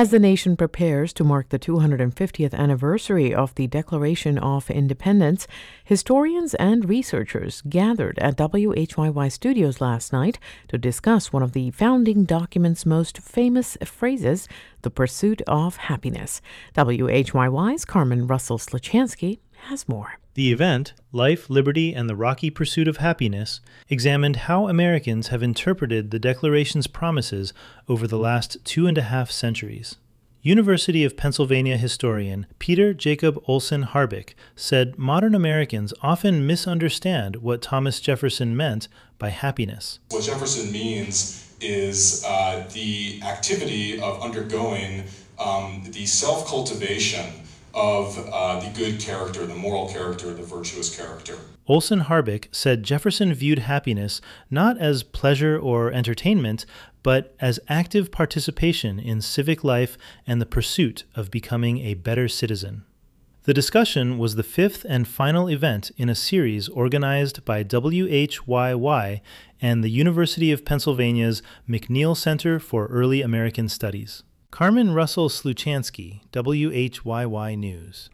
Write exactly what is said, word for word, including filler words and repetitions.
As the nation prepares to mark the two hundred fiftieth anniversary of the Declaration of Independence, historians and researchers gathered at W H Y Y Studios last night to discuss one of the founding document's most famous phrases, the pursuit of happiness. W H Y Y's Carmen Russell-Sluchansky has more. The event, Life, Liberty, and the Rocky Pursuit of Happiness, examined how Americans have interpreted the Declaration's promises over the last two and a half centuries. University of Pennsylvania historian Peter Jacob Olson Harbeck said modern Americans often misunderstand what Thomas Jefferson meant by happiness. What Jefferson means is uh, the activity of undergoing um, the self-cultivation of uh, the good character, the moral character, the virtuous character. Olson Harbeck said Jefferson viewed happiness not as pleasure or entertainment, but as active participation in civic life and the pursuit of becoming a better citizen. The discussion was the fifth and final event in a series organized by W H Y Y and the University of Pennsylvania's McNeil Center for Early American Studies. Carmen Russell-Sluchansky, W H Y Y News.